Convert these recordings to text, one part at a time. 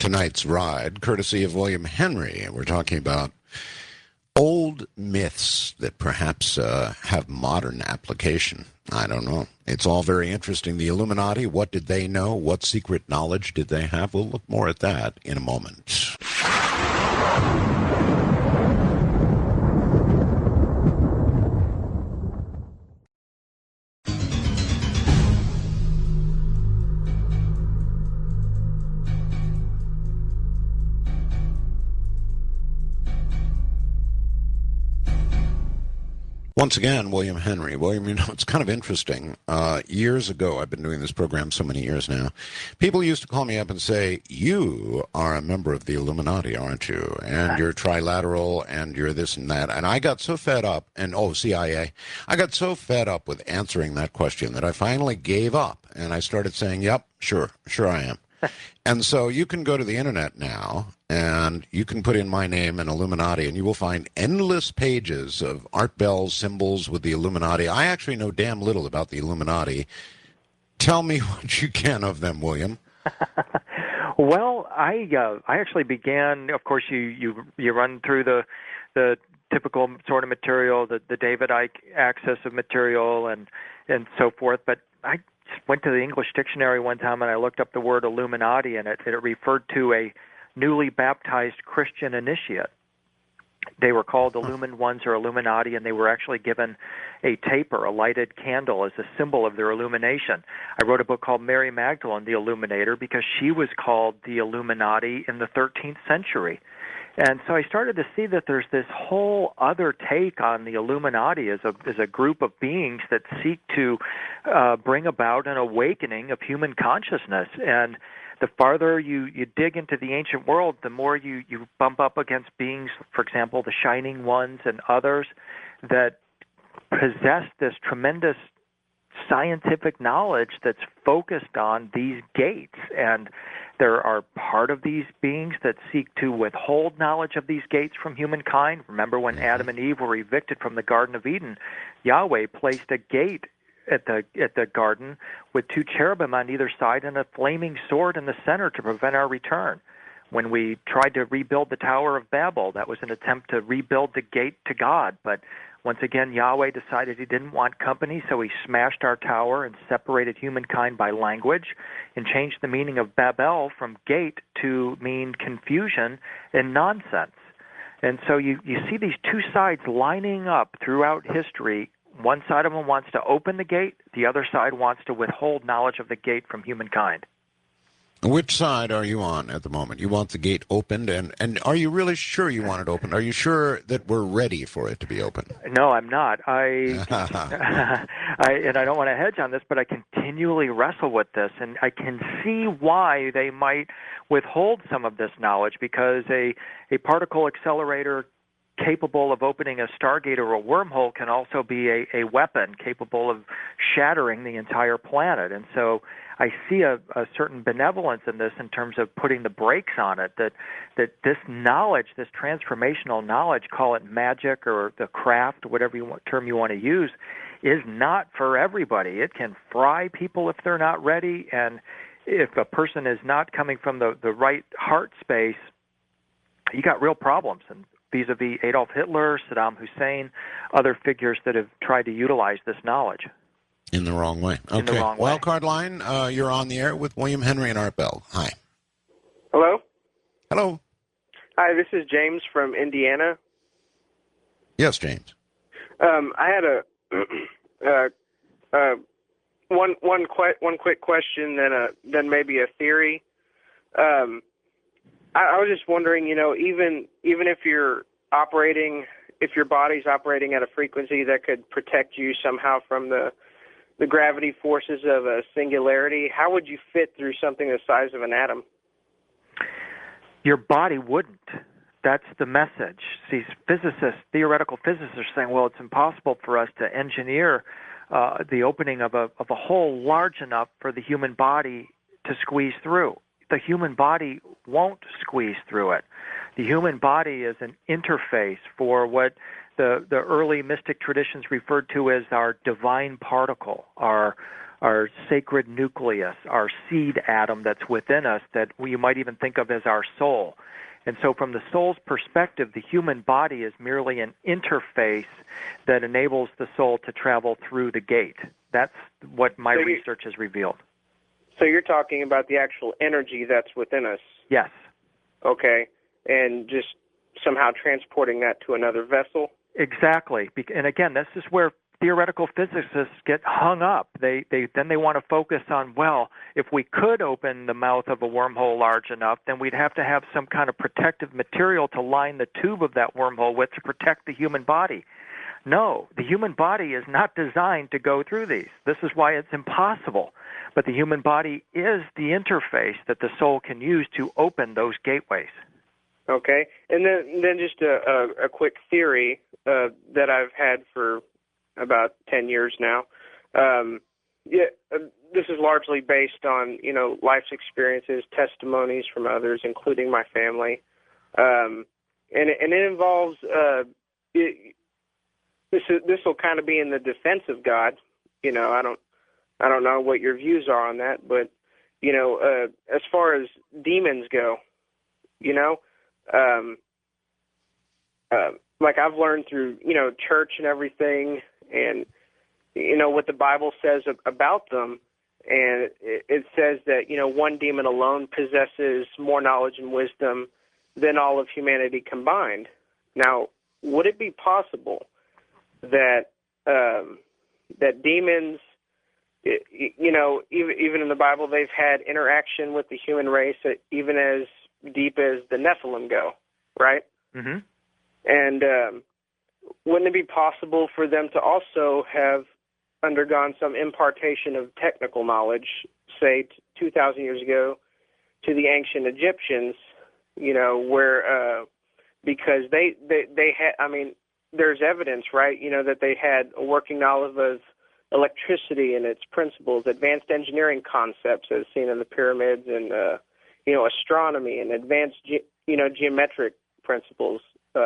tonight's ride, courtesy of William Henry. And we're talking about old myths that perhaps have modern application. I don't know. It's all very interesting. The Illuminati, what did they know? What secret knowledge did they have? We'll look more at that in a moment. Once again, William Henry. William, it's kind of interesting. Years ago, I've been doing this program so many years now, people used to call me up and say, you are a member of the Illuminati, aren't you? And you're trilateral, and you're this and that. And I got so fed up, and CIA, I got so fed up with answering that question that I finally gave up, and I started saying, yep, sure I am. And so you can go to the internet now, and you can put in my name and Illuminati, and you will find endless pages of Art Bell symbols with the Illuminati. I actually know damn little about the Illuminati. Tell me what you can of them, William. Well, I actually began. Of course, you run through the typical sort of material, the David Icke axis of material, and so forth. But I went to the English dictionary one time and I looked up the word Illuminati, and it referred to a newly baptized Christian initiate. They were called Illumined Ones or Illuminati, and they were actually given a taper, a lighted candle, as a symbol of their illumination. I wrote a book called Mary Magdalene, the Illuminator, because she was called the Illuminati in the 13th century. And so I started to see that there's this whole other take on the Illuminati as a group of beings that seek to bring about an awakening of human consciousness. And the farther you dig into the ancient world, the more you bump up against beings, for example, the Shining Ones and others, that possess this tremendous scientific knowledge that's focused on these gates. And there are part of these beings that seek to withhold knowledge of these gates from humankind. Remember when Adam and Eve were evicted from the Garden of Eden, Yahweh placed a gate at the garden with two cherubim on either side and a flaming sword in the center to prevent our return. When we tried to rebuild the Tower of Babel, that was an attempt to rebuild the gate to God. But once again, Yahweh decided he didn't want company, so he smashed our tower and separated humankind by language and changed the meaning of Babel from gate to mean confusion and nonsense. And so you see these two sides lining up throughout history. One side of them wants to open the gate. The other side wants to withhold knowledge of the gate from humankind. Which side are you on at the moment? You want the gate opened, and are you really sure you want it opened? Are you sure that we're ready for it to be open? No, I'm not. And I don't want to hedge on this, but I continually wrestle with this, and I can see why they might withhold some of this knowledge, because a particle accelerator capable of opening a stargate or a wormhole can also be a weapon capable of shattering the entire planet. And so I see a certain benevolence in this in terms of putting the brakes on it, that this knowledge, this transformational knowledge, call it magic or the craft, whatever term you want to use, is not for everybody. It can fry people if they're not ready, and if a person is not coming from the right heart space, you got real problems. And vis-a-vis Adolf Hitler, Saddam Hussein, other figures that have tried to utilize this knowledge. In the wrong way. Okay. In the wrong way. Wildcard line, you're on the air with William Henry and Art Bell. Hi. Hello? Hello. Hi, this is James from Indiana. Yes, James. I had one quick question, then maybe a theory. I was just wondering, even if you're operating, if your body's operating at a frequency that could protect you somehow from the gravity forces of a singularity, how would you fit through something the size of an atom? Your body wouldn't. That's the message. See, physicists, theoretical physicists are saying, well, it's impossible for us to engineer the opening of a hole large enough for the human body to squeeze through. The human body won't squeeze through it. The human body is an interface for what the early mystic traditions referred to as our divine particle, our our sacred nucleus, our seed atom that's within us that you might even think of as our soul. And so from the soul's perspective, the human body is merely an interface that enables the soul to travel through the gate. That's what my research has revealed. So you're talking about the actual energy that's within us? Yes. Okay. And just somehow transporting that to another vessel? Exactly. And again, this is where theoretical physicists get hung up. Then they want to focus on, well, if we could open the mouth of a wormhole large enough, then we'd have to have some kind of protective material to line the tube of that wormhole with to protect the human body. No, the human body is not designed to go through these. This is why it's impossible. But the human body is the interface that the soul can use to open those gateways. Okay. And then just a quick theory that I've had for about 10 years now. This is largely based on, life's experiences, testimonies from others, including my family. And it involves, this will kind of be in the defense of God. I don't know what your views are on that, but, as far as demons go, like I've learned through, church and everything, and what the Bible says about them, and it says that one demon alone possesses more knowledge and wisdom than all of humanity combined. Now, would it be possible that that demons, even in the Bible, they've had interaction with the human race, even as deep as the Nephilim go, right? Mm-hmm. And wouldn't it be possible for them to also have undergone some impartation of technical knowledge, say 2,000 years ago, to the ancient Egyptians, where because they had, there's evidence, right, that they had a working knowledge of electricity and its principles, advanced engineering concepts as seen in the pyramids, and astronomy and advanced geometric principles.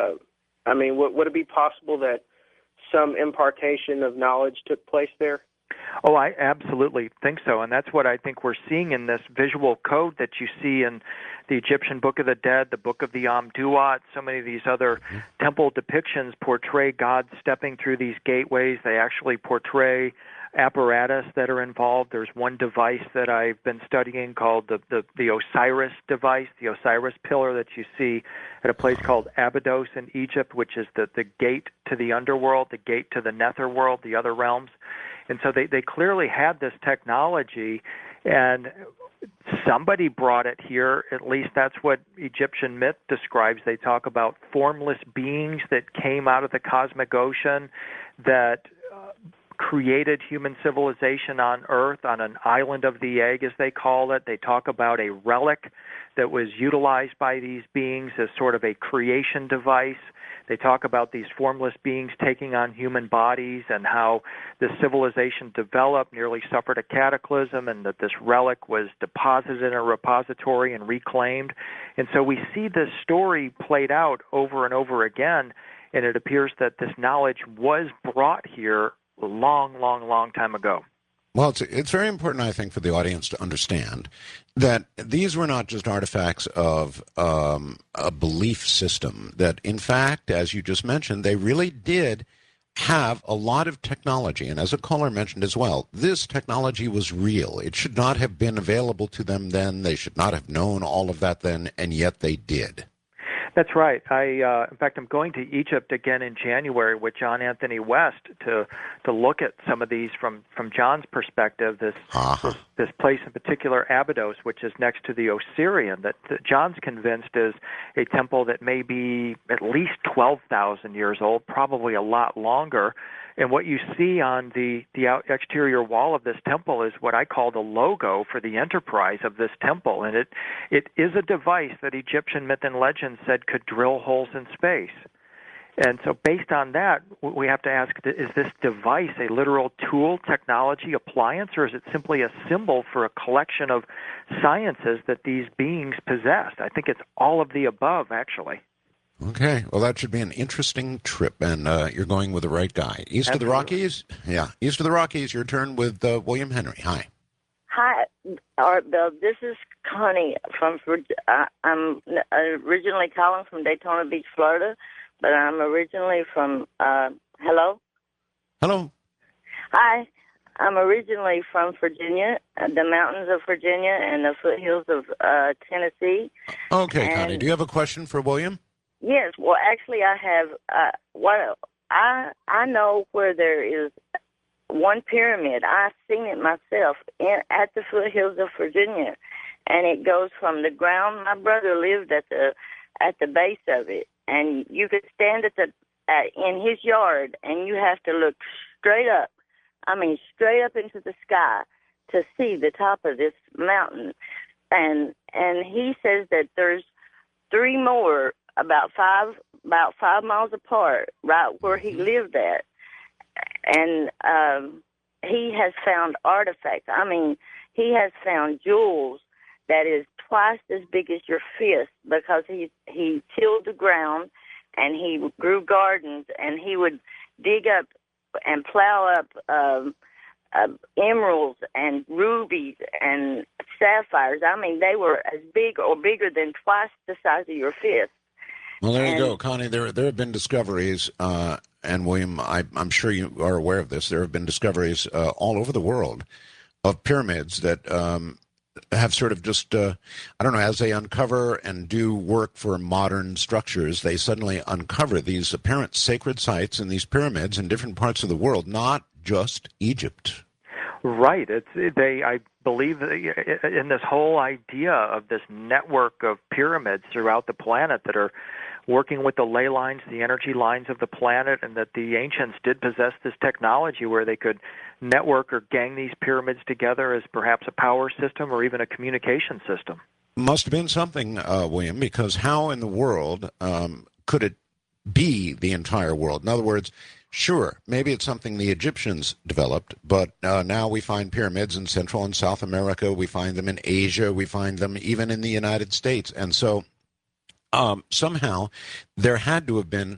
Would it be possible that some impartation of knowledge took place there? Oh, I absolutely think so, and that's what I think we're seeing in this visual code that you see in the Egyptian Book of the Dead, the Book of the Amduat. So many of these other temple depictions portray God stepping through these gateways. They actually portray apparatus that are involved. There's one device that I've been studying called the Osiris device, the Osiris pillar that you see at a place called Abydos in Egypt, which is the gate to the underworld, the gate to the netherworld, the other realms. And so they clearly had this technology, and somebody brought it here. At least that's what Egyptian myth describes. They talk about formless beings that came out of the cosmic ocean that created human civilization on Earth, on an island of the egg, as they call it. They talk about a relic that was utilized by these beings as sort of a creation device. They talk about these formless beings taking on human bodies and how this civilization developed, nearly suffered a cataclysm, and that this relic was deposited in a repository and reclaimed. And so we see this story played out over and over again, and it appears that this knowledge was brought here a long time ago. Well, it's very important, I think, for the audience to understand that these were not just artifacts of a belief system, that, in fact, as you just mentioned, they really did have a lot of technology. And as a caller mentioned as well, this technology was real. It should not have been available to them then. They should not have known all of that then, and yet they did. That's right. In fact, I'm going to Egypt again in January with John Anthony West to look at some of these from John's perspective. This place in particular, Abydos, which is next to the Osirian, that John's convinced is a temple that may be at least 12,000 years old, probably a lot longer. And what you see on the exterior wall of this temple is what I call the logo for the enterprise of this temple. And it is a device that Egyptian myth and legend said could drill holes in space. And so based on that, we have to ask, is this device a literal tool, technology, appliance, or is it simply a symbol for a collection of sciences that these beings possessed? I think it's all of the above, actually. Okay, well, that should be an interesting trip, and you're going with the right guy. East of the Absolutely. Rockies? Yeah, east of the Rockies, your turn with William Henry. Hi. Hi, Art Bell. This is Connie I'm originally calling from Daytona Beach, Florida, but I'm originally from. Hello. Hello. Hi. I'm originally from Virginia, the mountains of Virginia and the foothills of Tennessee. Okay, And Connie, do you have a question for William? yes, well, actually, I have. What I know where there is one pyramid. I've seen it myself at the foothills of Virginia, and it goes from the ground. My brother lived at the base of it, and you could stand in his yard, and you have to look straight up. I mean, straight up into the sky to see the top of this mountain. And he says that there's three more about 5 miles apart, right where he lived at. And he has found artifacts. I mean, he has found jewels that is twice as big as your fist, because he tilled the ground and he grew gardens, and he would dig up and plow up emeralds and rubies and sapphires. I mean, they were as big or bigger than twice the size of your fist. Well, there you go, Connie. There have been discoveries, and William, I'm sure you are aware of this. There have been discoveries all over the world of pyramids that have sort of just, I don't know, as they uncover and do work for modern structures, they suddenly uncover these apparent sacred sites in these pyramids in different parts of the world, not just Egypt. Right. I believe in this whole idea of this network of pyramids throughout the planet that are working with the ley lines, the energy lines of the planet, and that the ancients did possess this technology where they could network or gang these pyramids together as perhaps a power system or even a communication system. Must have been something, William, because how in the world could it be the entire world? In other words, sure, maybe it's something the Egyptians developed, but now we find pyramids in Central and South America. We find them in Asia. We find them even in the United States. And so somehow there had to have been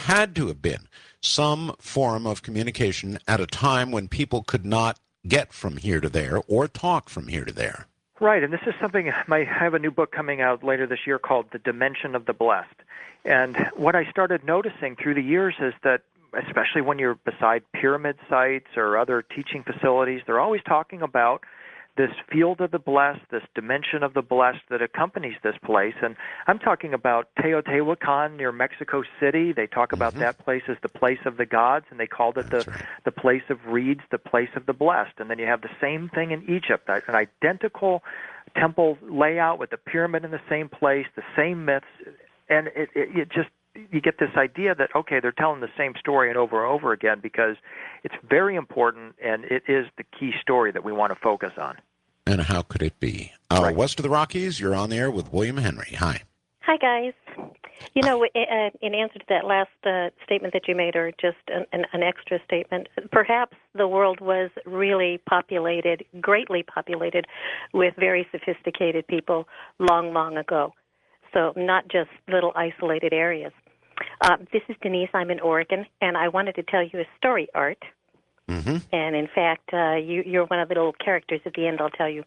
some form of communication at a time when people could not get from here to there or talk from here to there. Right, and this is something, I have a new book coming out later this year called The Dimension of the Blessed. And what I started noticing through the years is that, especially when you're beside pyramid sites or other teaching facilities, they're always talking about this field of the blessed, this dimension of the blessed that accompanies this place. And I'm talking about Teotihuacan near Mexico City. They talk about that place as the place of the gods, and they called it the place of reeds, the place of the blessed. And then you have the same thing in Egypt, an identical temple layout with the pyramid in the same place, the same myths. And it just, you get this idea that, okay, they're telling the same story and over again, because it's very important, and it is the key story that we want to focus on. And how could it be? Right. West of the Rockies, you're on the air with William Henry. Hi. Hi, guys. You know, in answer to that last statement that you made, or just an extra statement, perhaps the world was really populated, greatly populated, with very sophisticated people long, long ago. So not just little isolated areas. This is Denise. I'm in Oregon, and I wanted to tell you a story, Art. Mm-hmm. And in fact, you're one of the little characters at the end, I'll tell you.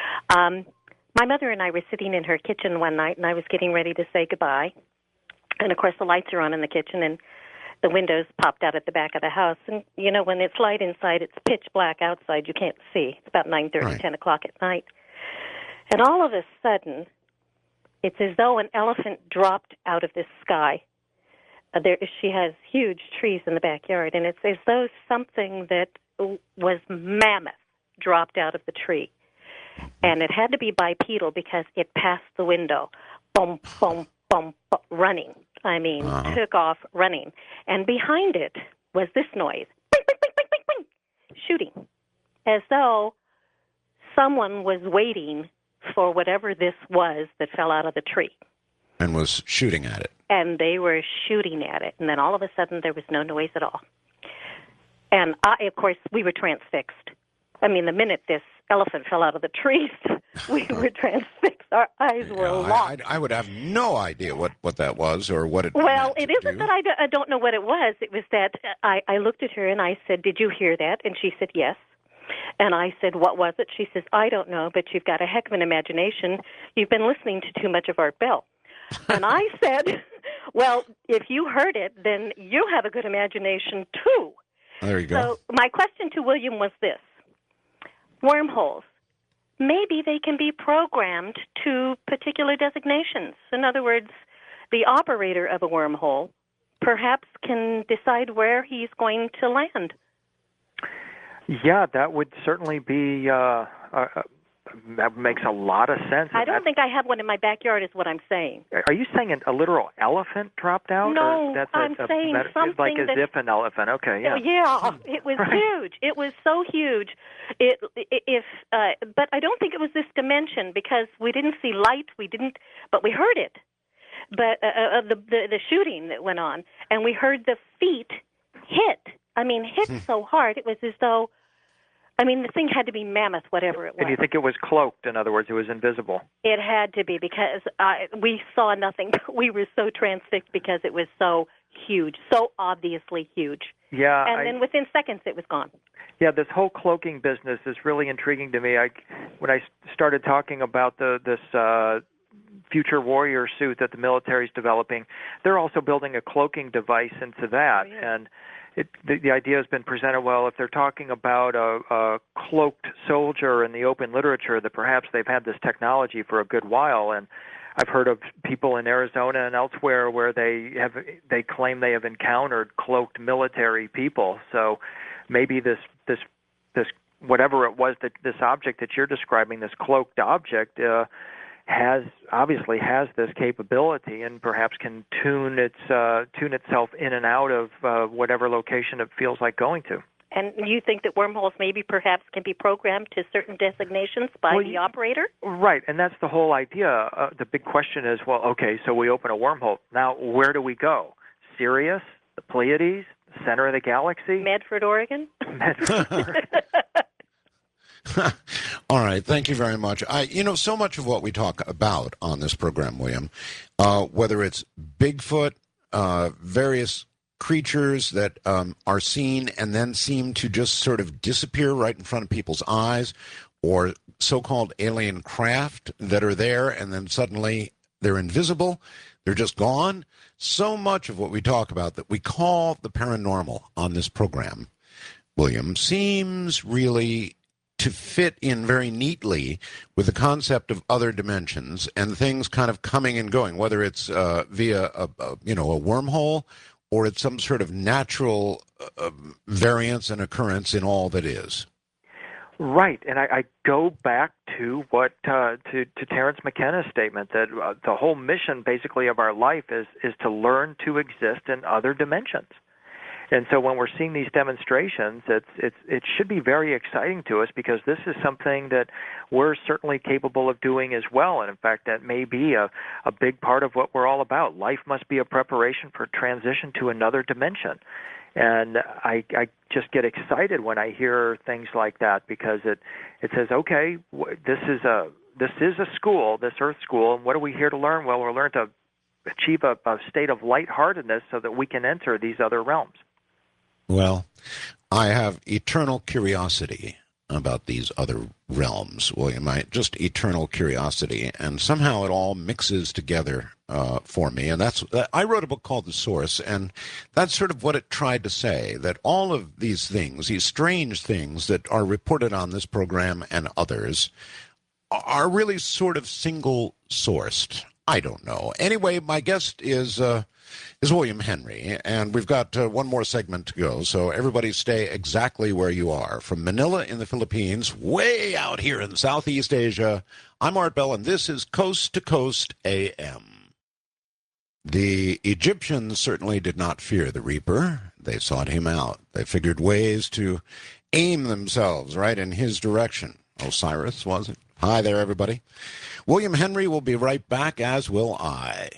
My mother and I were sitting in her kitchen one night, and I was getting ready to say goodbye. And, of course, the lights are on in the kitchen, and the windows popped out at the back of the house. And, you know, when it's light inside, it's pitch black outside. You can't see. It's about 9:30, Right. 10 o'clock at night. And all of a sudden, it's as though an elephant dropped out of the sky. She has huge trees in the backyard, and it's as though something that was mammoth dropped out of the tree. And it had to be bipedal because it passed the window, boom, boom, boom, boom, running. I mean, took off running. And behind it was this noise, bing, bing, bing, bing, bing, bing, shooting, as though someone was waiting for whatever this was that fell out of the tree. And was shooting at it. And they were shooting at it. And then all of a sudden, there was no noise at all. And of course, we were transfixed. I mean, the minute this elephant fell out of the tree, We were transfixed. Our eyes were locked. I would have no idea what that was or what it Well, meant it to isn't do. that I don't know what it was. It was that I looked at her and I said, "Did you hear that?" And she said, "Yes." And I said, "What was it?" She says, "I don't know, but you've got a heck of an imagination. You've been listening to too much of Art Bell." And I said, "Well, if you heard it, then you have a good imagination, too." There you go. So my question to William was this. Wormholes. Maybe they can be programmed to particular designations. In other words, the operator of a wormhole perhaps can decide where he's going to land. Yeah, that would certainly be. That makes a lot of sense. I don't think I have one in my backyard, is what I'm saying. Are you saying a literal elephant dropped out? No, or that's I'm saying something like as that- if an elephant. Okay, yeah. Oh, yeah, it was Right. huge. It was so huge. But I don't think it was this dimension because we didn't see light. But we heard it. But the shooting that went on, and we heard the feet hit. I mean, hit so hard it was as though. I mean, the thing had to be mammoth, whatever it was. And you think it was cloaked? In other words, it was invisible. It had to be because we saw nothing. We were so transfixed because it was so huge, so obviously huge. Yeah. And then within seconds, it was gone. Yeah, this whole cloaking business is really intriguing to me. When I started talking about this future warrior suit that the military is developing, they're also building a cloaking device into that. Oh, yeah. And the idea has been presented, well, if they're talking about a cloaked soldier in the open literature, that perhaps they've had this technology for a good while. And I've heard of people in Arizona and elsewhere where they claim they have encountered cloaked military people. So maybe this whatever it was, that this object that you're describing, this cloaked object, obviously has this capability and perhaps can tune itself in and out of whatever location it feels like going to. And you think that wormholes maybe perhaps can be programmed to certain designations by the operator? Right, and that's the whole idea. The big question is, well, okay, so we open a wormhole. Now, where do we go? Sirius, the Pleiades, the center of the galaxy? Medford, Oregon? Medford. All right. Thank you very much. So much of what we talk about on this program, William, whether it's Bigfoot, various creatures that are seen and then seem to just sort of disappear right in front of people's eyes, or so-called alien craft that are there and then suddenly they're invisible, they're just gone. So much of what we talk about that we call the paranormal on this program, William, seems really to fit in very neatly with the concept of other dimensions and things kind of coming and going, whether it's via a wormhole or it's some sort of natural variance and occurrence in all that is. Right, and I go back to what to Terence McKenna's statement that the whole mission basically of our life is to learn to exist in other dimensions. And so when we're seeing these demonstrations, it should be very exciting to us because this is something that we're certainly capable of doing as well. And in fact, that may be a big part of what we're all about. Life must be a preparation for transition to another dimension. And I just get excited when I hear things like that because it says, okay, this is a school, this Earth school, and what are we here to learn? Well, we're learning to achieve a state of lightheartedness so that we can enter these other realms. Well, I have eternal curiosity about these other realms, William. Just eternal curiosity, and somehow it all mixes together for me. And I wrote a book called The Source, and that's sort of what it tried to say, that all of these things, these strange things that are reported on this program and others, are really sort of single-sourced. I don't know. Anyway, my guest is William Henry, and we've got one more segment to go, so everybody stay exactly where you are. From Manila in the Philippines, way out here in Southeast Asia, I'm Art Bell, and this is Coast to Coast AM. The Egyptians certainly did not fear the Reaper. They sought him out. They figured ways to aim themselves right in his direction. Osiris, was it? Hi there, everybody. William Henry will be right back, as will I.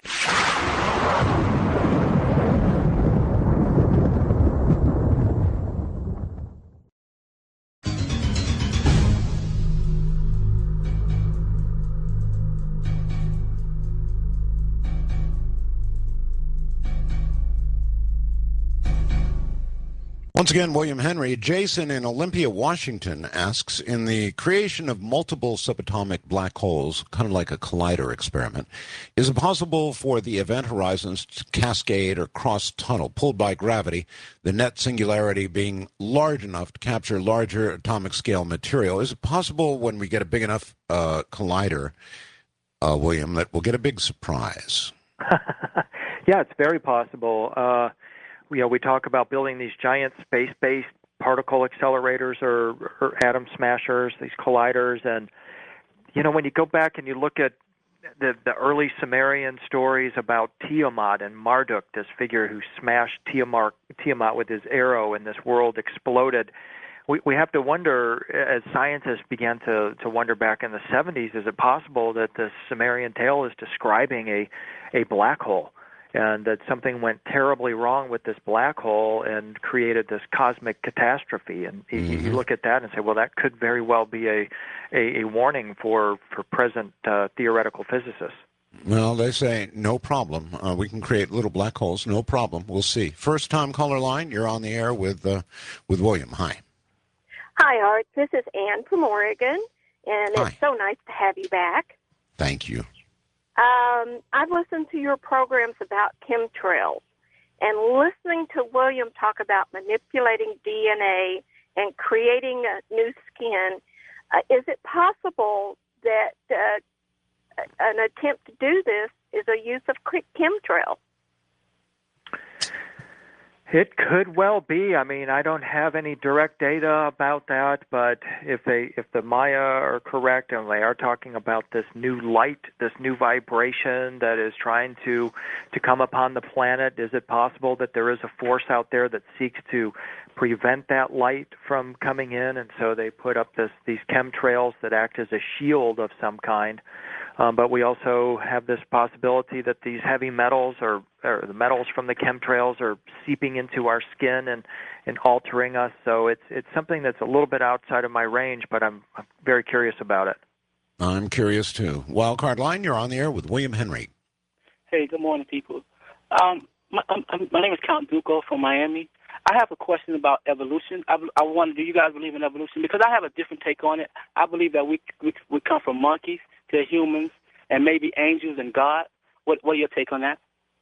Once again, William Henry. Jason in Olympia, Washington asks, in the creation of multiple subatomic black holes, kind of like a collider experiment, is it possible for the event horizons to cascade or cross-tunnel, pulled by gravity, the net singularity being large enough to capture larger atomic scale material? Is it possible when we get a big enough collider, William, that we'll get a big surprise? Yeah, it's very possible. We talk about building these giant space-based particle accelerators or atom smashers, these colliders, and when you go back and you look at the early Sumerian stories about Tiamat and Marduk, this figure who smashed Tiamat with his arrow, and this world exploded. We have to wonder, as scientists began to wonder back in the 70s, is it possible that the Sumerian tale is describing a black hole, and that something went terribly wrong with this black hole and created this cosmic catastrophe? And you look at that and say, well, that could very well be a warning for present theoretical physicists. Well, they say, no problem. We can create little black holes, no problem. We'll see. First-time caller line, you're on the air with William. Hi. Hi, Art. This is Ann from Oregon, and Hi. It's so nice to have you back. Thank you. I've listened to your programs about chemtrails, and listening to William talk about manipulating DNA and creating a new skin, is it possible that an attempt to do this is a use of chemtrails? It could well be. I mean, I don't have any direct data about that, but if the Maya are correct and they are talking about this new light, this new vibration that is trying to come upon the planet, is it possible that there is a force out there that seeks to prevent that light from coming in, and so they put up these chemtrails that act as a shield of some kind? But we also have this possibility that these heavy metals or the metals from the chemtrails are seeping into our skin and altering us. So it's something that's a little bit outside of my range, but I'm very curious about it. I'm curious, too. Wildcard line, you're on the air with William Henry. Hey, good morning, people. My name is Count Duco from Miami. I have a question about evolution. I wonder, do you guys believe in evolution? Because I have a different take on it. I believe that we come from monkeys to humans and maybe angels and God. What are your take on that?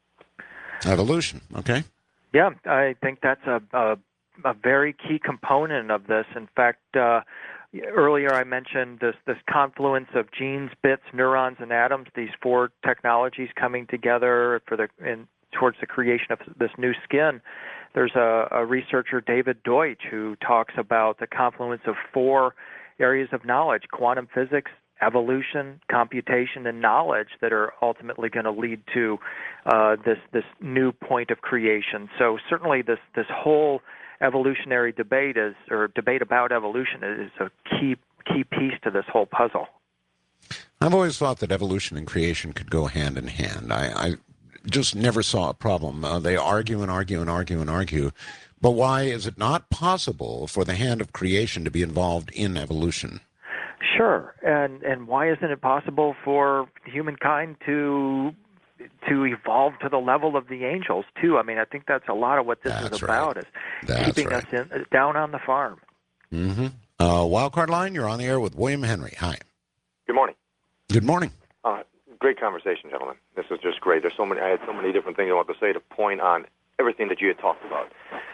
Evolution, okay. Yeah, I think that's a very key component of this. In fact, earlier I mentioned this confluence of genes, bits, neurons, and atoms, these four technologies coming together towards the creation of this new skin. There's a researcher, David Deutsch, who talks about the confluence of four areas of knowledge: quantum physics, evolution, computation, and knowledge, that are ultimately going to lead to this new point of creation. So certainly this whole evolutionary debate about evolution is a key piece to this whole puzzle. I've always thought that evolution and creation could go hand in hand. I just never saw a problem. They argue and argue and argue and argue. But why is it not possible for the hand of creation to be involved in evolution? Sure, and why isn't it possible for humankind to evolve to the level of the angels too? I mean, I think that's a lot of what this is about, is keeping us down on the farm. Mm-hmm. Wildcard line, you're on the air with William Henry. Hi. Good morning. Good morning. Great conversation, gentlemen. This is just great. I had so many different things I want to say to point on everything that you had talked about.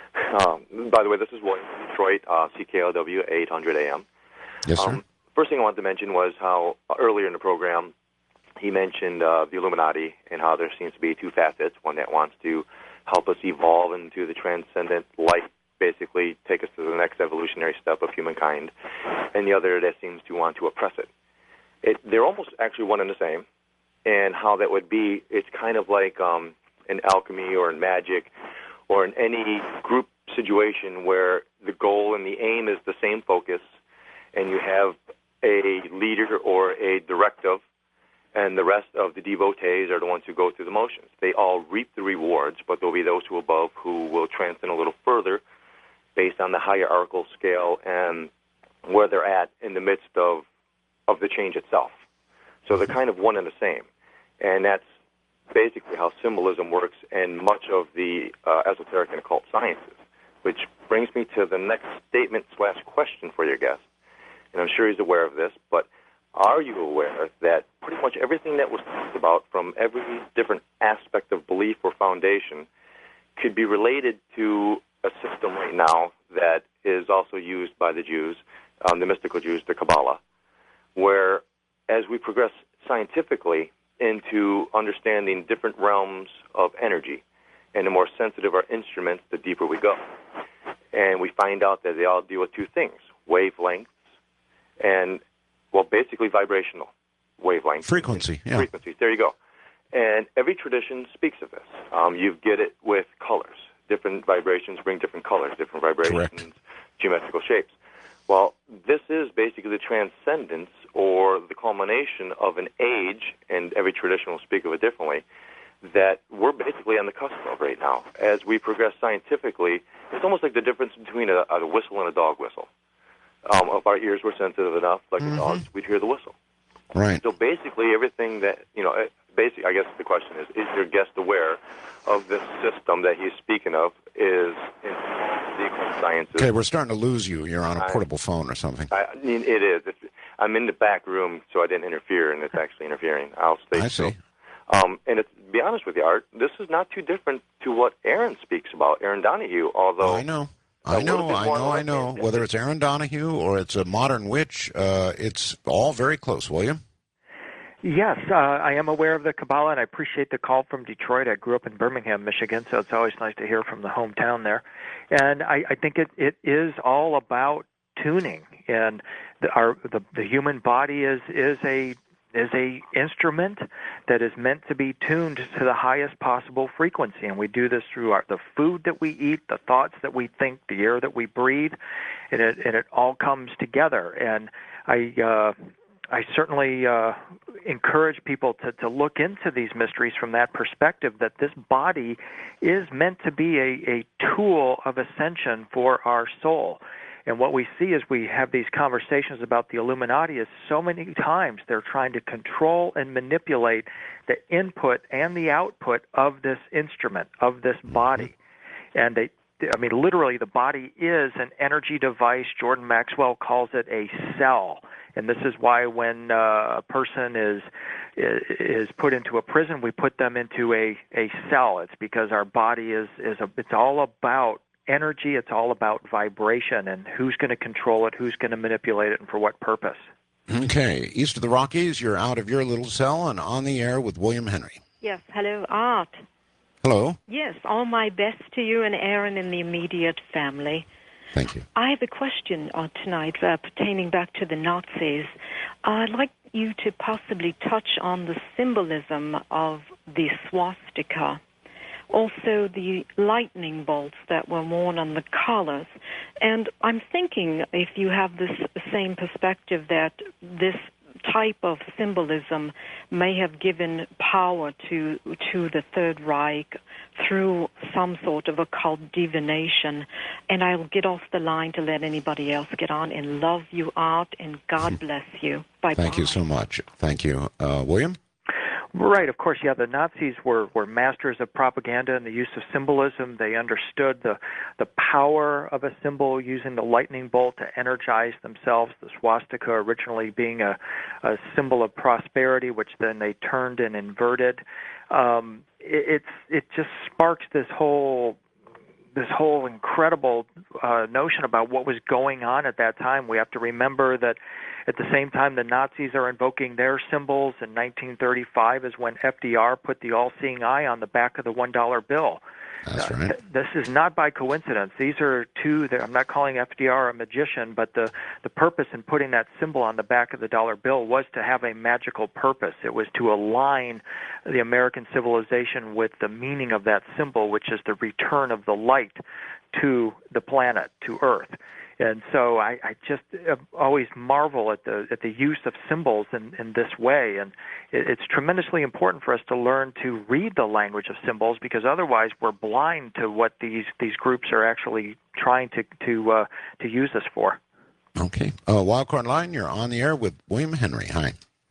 By the way, this is William from Detroit, CKLW 800 AM. Yes, sir. First thing I wanted to mention was how earlier in the program he mentioned the Illuminati and how there seems to be two facets, one that wants to help us evolve into the transcendent light, basically take us to the next evolutionary step of humankind, and the other that seems to want to oppress it. They're almost actually one and the same, and how that would be, it's kind of like in alchemy or in magic or in any group situation where the goal and the aim is the same focus, and you have a leader or a directive, and the rest of the devotees are the ones who go through the motions. They all reap the rewards, but there'll be those who above who will transcend a little further based on the hierarchical scale and where they're at in the midst of the change itself. So they're kind of one and the same. And that's basically how symbolism works in much of the esoteric and occult sciences. which brings me to the next statement/question for your guest. And I'm sure he's aware of this, but are you aware that pretty much everything that was talked about from every different aspect of belief or foundation could be related to a system right now that is also used by the Jews, the mystical Jews, the Kabbalah, where as we progress scientifically into understanding different realms of energy, and the more sensitive our instruments, the deeper we go. And we find out that they all deal with two things, wavelengths and, well, basically vibrational wavelengths. Frequency, yeah. Frequencies, there you go. And every tradition speaks of this. You get it with colors. Different vibrations bring different colors, different vibrations, Correct. Geometrical shapes. Well, this is basically the transcendence or the culmination of an age, and every tradition will speak of it differently, that we're basically on the cusp of right now. As we progress scientifically, it's almost like the difference between a whistle and a dog whistle. If our ears were sensitive enough, like the dogs, we'd hear the whistle. Right. So basically everything that, I guess the question is your guest aware of this system that he's speaking of is in the occult sciences? Okay, we're starting to lose you. You're on a portable phone or something. I mean, it is. I'm in the back room, so I didn't interfere, and it's actually interfering. I'll stay I still. see. And to be honest with you, Art, this is not too different to what Aaron speaks about, Aaron Donahue, although... I know. Whether it's Aaron Donahue or it's a modern witch, it's all very close, William. Yes, I am aware of the Kabbalah, and I appreciate the call from Detroit. I grew up in Birmingham, Michigan, so it's always nice to hear from the hometown there. And I think it is all about tuning, and the human body is a instrument that is meant to be tuned to the highest possible frequency, and we do this through the food that we eat, the thoughts that we think, the air that we breathe, and it all comes together. And I certainly encourage people to look into these mysteries from that perspective, that this body is meant to be a tool of ascension for our soul. And what we see as we have these conversations about the Illuminati is so many times they're trying to control and manipulate the input and the output of this instrument, of this body. And literally the body is an energy device. Jordan Maxwell calls it a cell. And this is why when a person is put into a prison, we put them into a cell. It's because our body it's all about energy, it's all about vibration, and who's going to control it, who's going to manipulate it, and for what purpose. Okay, east of the Rockies, you're out of your little cell and on the air with William Henry. Yes, hello, Art. Hello. Yes, all my best to you and Aaron and the immediate family. Thank you. I have a question tonight pertaining back to the Nazis. I'd like you to possibly touch on the symbolism of the swastika. Also, the lightning bolts that were worn on the collars. And I'm thinking, if you have this same perspective, that this type of symbolism may have given power to the Third Reich through some sort of occult divination. And I'll get off the line to let anybody else get on. And love you, Art, and God bless you. Bye-bye. Thank you so much. Thank you. William? Right, of course, yeah. The Nazis were masters of propaganda and the use of symbolism. They understood the power of a symbol using the lightning bolt to energize themselves. The swastika originally being a symbol of prosperity, which then they turned and inverted. It just sparks this whole incredible notion about what was going on at that time. We have to remember that at the same time the Nazis are invoking their symbols, in 1935 is when FDR put the all-seeing eye on the back of the $1 bill. That's right. This is not by coincidence. These are I'm not calling FDR a magician, but the purpose in putting that symbol on the back of the dollar bill was to have a magical purpose. It was to align the American civilization with the meaning of that symbol, which is the return of the light to the planet, to Earth. And so I just always marvel at the use of symbols in this way. And it's tremendously important for us to learn to read the language of symbols, because otherwise we're blind to what these groups are actually trying to use us for. Okay. Wildcard Line, you're on the air with William Henry. Hi.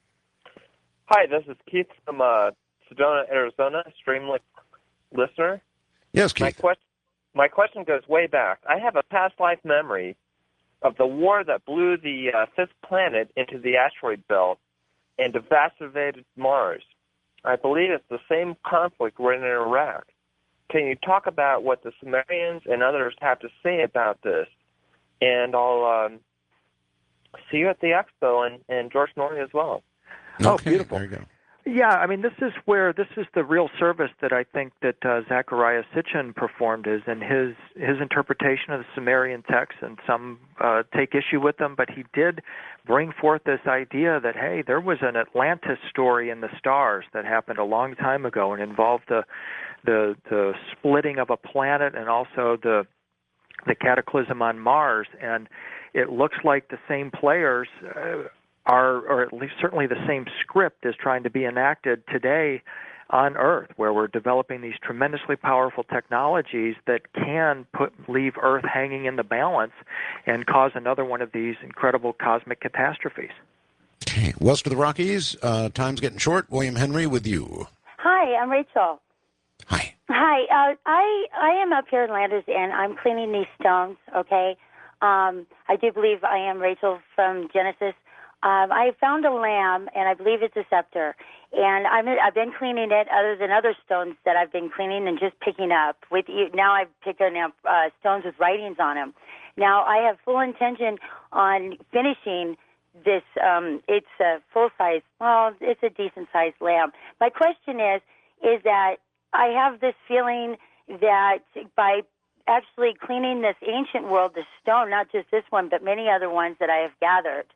Hi, this is Keith from Sedona, Arizona, Streamlink listener. Yes, Keith. my question goes way back. I have a past life memory of the war that blew the fifth planet into the asteroid belt and devastated Mars. I believe it's the same conflict we're in Iraq. Can you talk about what the Sumerians and others have to say about this? And I'll see you at the expo and George Norrie as well. Oh, beautiful. There you go. Yeah, I mean, this is the real service that I think that Zecharia Sitchin performed is in his interpretation of the Sumerian texts, and some take issue with them, but he did bring forth this idea that, hey, there was an Atlantis story in the stars that happened a long time ago and involved the splitting of a planet and also the cataclysm on Mars, and it looks like the same players or at least certainly the same script is trying to be enacted today on Earth, where we're developing these tremendously powerful technologies that can leave Earth hanging in the balance and cause another one of these incredible cosmic catastrophes. Okay, west of the Rockies, time's getting short. William Henry with you. Hi, I'm Rachel. Hi. Hi, I am up here in Landers, and I'm cleaning these stones, okay? I do believe I am Rachel from Genesis. I found a lamb, and I believe it's a scepter. And I've been cleaning it, other than other stones that I've been cleaning and just picking up. With you now, I've picked up stones with writings on them. Now I have full intention on finishing this. It's a full size. Well, it's a decent sized lamb. My question is that I have this feeling that by actually cleaning this ancient world, the stone, not just this one, but many other ones that I have gathered,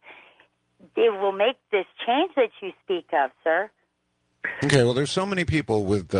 it will make this change that you speak of, sir. Okay, well, there's so many people with,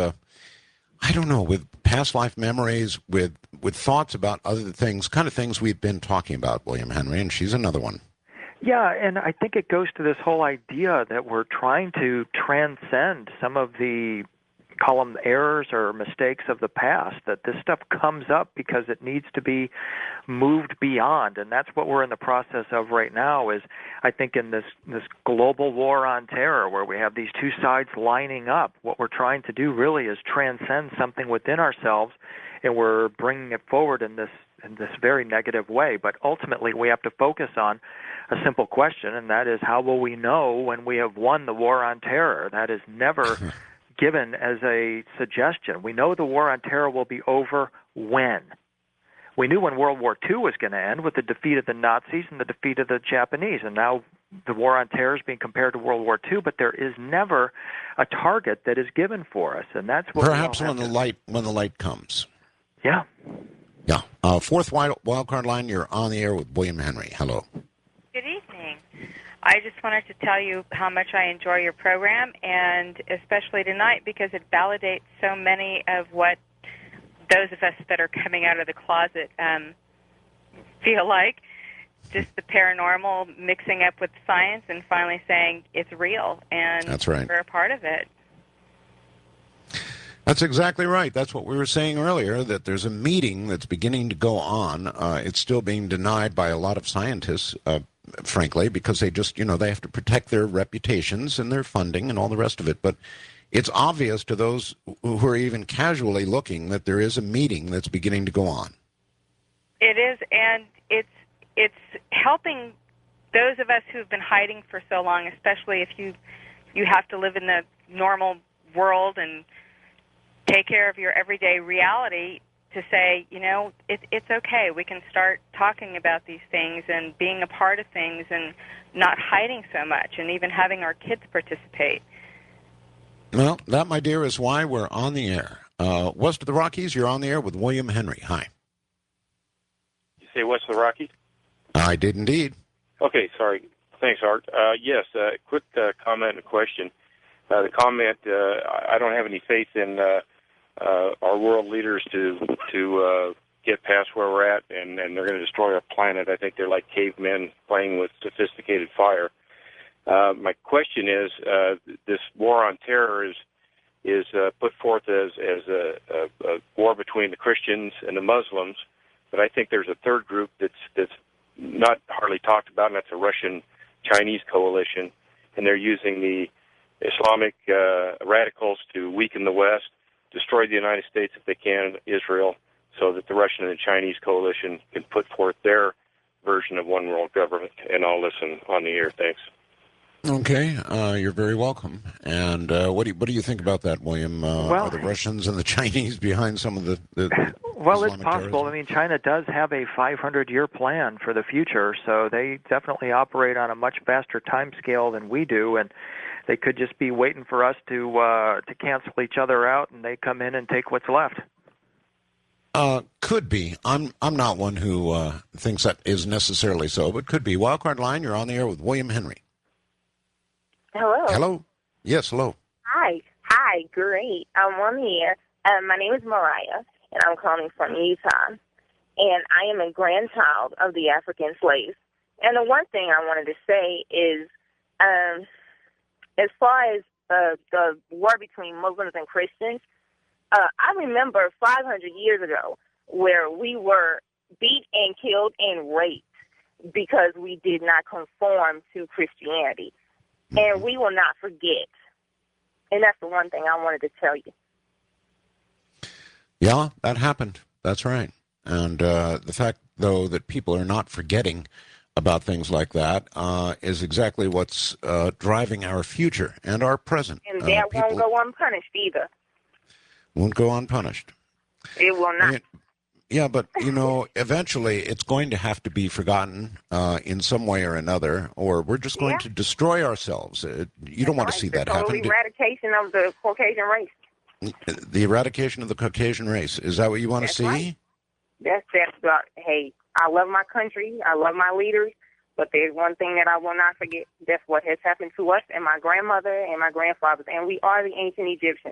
I don't know, with past life memories, with thoughts about other things, kind of things we've been talking about, William Henry, and she's another one. Yeah, and I think it goes to this whole idea that we're trying to transcend some of the, call them errors or mistakes of the past, that this stuff comes up because it needs to be moved beyond, and that's what we're in the process of right now is, I think, in this global war on terror where we have these two sides lining up. What we're trying to do really is transcend something within ourselves, and we're bringing it forward in this very negative way. But ultimately, we have to focus on a simple question, and that is, how will we know when we have won the war on terror? That is never given as a suggestion. We know the war on terror will be over when. We knew when World War II was going to end with the defeat of the Nazis and the defeat of the Japanese, and now the war on terror is being compared to World War II, but there is never a target that is given for us, and that's what perhaps when the light comes. Yeah. Yeah. Fourth wild card line, you're on the air with William Henry. Hello. Good evening. I just wanted to tell you how much I enjoy your program, and especially tonight because it validates so many of what those of us that are coming out of the closet feel like. Just the paranormal mixing up with science and finally saying it's real, and that's right. We're a part of it. That's exactly right. That's what we were saying earlier, that there's a meeting that's beginning to go on. It's still being denied by a lot of scientists, frankly, because they just, they have to protect their reputations and their funding and all the rest of it. But it's obvious to those who are even casually looking that there is a meeting that's beginning to go on. It is, and it's helping those of us who've been hiding for so long, especially if you have to live in the normal world and take care of your everyday reality, to say, it's okay. We can start talking about these things and being a part of things and not hiding so much, and even having our kids participate. Well, that, my dear, is why we're on the air. West of the Rockies, you're on the air with William Henry. Hi. You say west of the Rockies? I did indeed. Okay, sorry. Thanks, Art. Yes, quick comment and question. The comment, I don't have any faith in our world leaders to get past where we're at, and they're going to destroy our planet. I think they're like cavemen playing with sophisticated fire. My question is, this war on terror is put forth as a war between the Christians and the Muslims, but I think there's a third group that's not hardly talked about, and that's a Russian-Chinese coalition, and they're using the Islamic radicals to weaken the West, destroy the United States if they can, Israel, so that the Russian and the Chinese coalition can put forth their version of one world government. And I'll listen on the air. Thanks. Okay, you're very welcome. And what do you think about that, William? Are the Russians and the Chinese behind some of the well, it's Islamic possible. terrorism? I mean, China does have a 500-year plan for the future, so they definitely operate on a much faster time scale than we do, and they could just be waiting for us to cancel each other out, and they come in and take what's left. Could be. I'm not one who thinks that is necessarily so, but could be. Wildcard Line, you're on the air with William Henry. Hello. Hello. Yes, hello. Hi. Hi. Great. I'm on the air. My name is Mariah, and I'm calling from Utah. And I am a grandchild of the African slaves. And the one thing I wanted to say is, as far as the war between Muslims and Christians, I remember 500 years ago where we were beat and killed and raped because we did not conform to Christianity. And we will not forget. And that's the one thing I wanted to tell you. Yeah, that happened. That's right. And the fact, though, that people are not forgetting about things like that is exactly what's driving our future and our present. And that won't go unpunished either. Won't go unpunished. It will not. I mean, yeah, but, eventually it's going to have to be forgotten in some way or another, or we're just going to destroy ourselves. You don't want to see that happen. The eradication of the Caucasian race. The eradication of the Caucasian race. Is that what you want to see? Right. That's about, hey, I love my country, I love my leaders, but there's one thing that I will not forget. That's what has happened to us and my grandmother and my grandfathers, and we are the ancient Egyptians.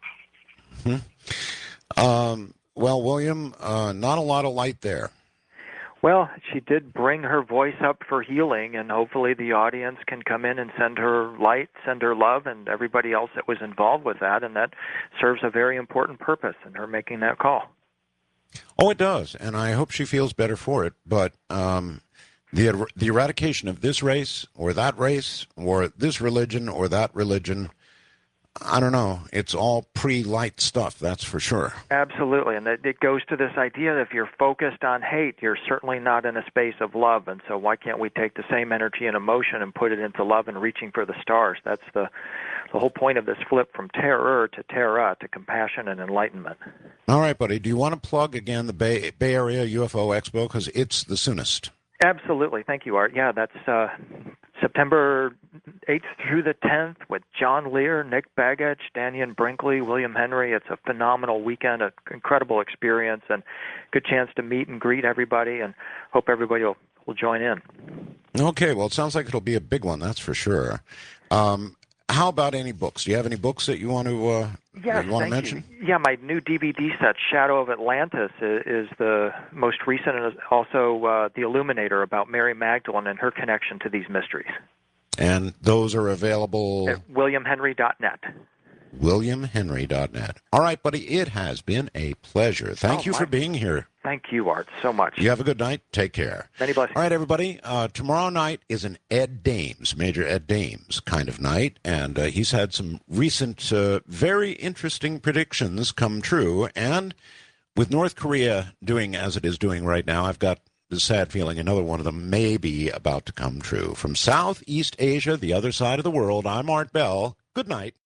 Well, William, not a lot of light there. Well, she did bring her voice up for healing, and hopefully the audience can come in and send her light, send her love, and everybody else that was involved with that, and that serves a very important purpose in her making that call. Oh, it does, and I hope she feels better for it, but the eradication of this race, or this religion, or that religion, I don't know. It's all pre-light stuff, that's for sure. Absolutely, and it goes to this idea that if you're focused on hate, you're certainly not in a space of love, and so why can't we take the same energy and emotion and put it into love and reaching for the stars? That's the whole point of this flip from terror to terra to compassion and enlightenment. All right, buddy, do you want to plug again the Bay Area UFO Expo, because it's the soonest? Absolutely. Thank you, Art. Yeah, that's September 8th through the 10th with John Lear, Nick Bagach, Daniel Brinkley, William Henry. It's a phenomenal weekend, an incredible experience, and good chance to meet and greet everybody, and hope everybody will join in. Okay, well, it sounds like it'll be a big one, that's for sure. How about any books? Do you have any books that you want to mention? Yeah, my new DVD set, Shadow of Atlantis, is the most recent, and is also The Illuminator, about Mary Magdalene and her connection to these mysteries. And those are available at WilliamHenry.net. WilliamHenry.net. All right, buddy, it has been a pleasure. Thank you for being here. Thank you, Art, so much. You have a good night. Take care. Many blessings. All right, everybody. Tomorrow night is an Ed Dames, Major Ed Dames kind of night, and he's had some recent, very interesting predictions come true. And with North Korea doing as it is doing right now, I've got the sad feeling another one of them may be about to come true. From Southeast Asia, the other side of the world, I'm Art Bell. Good night.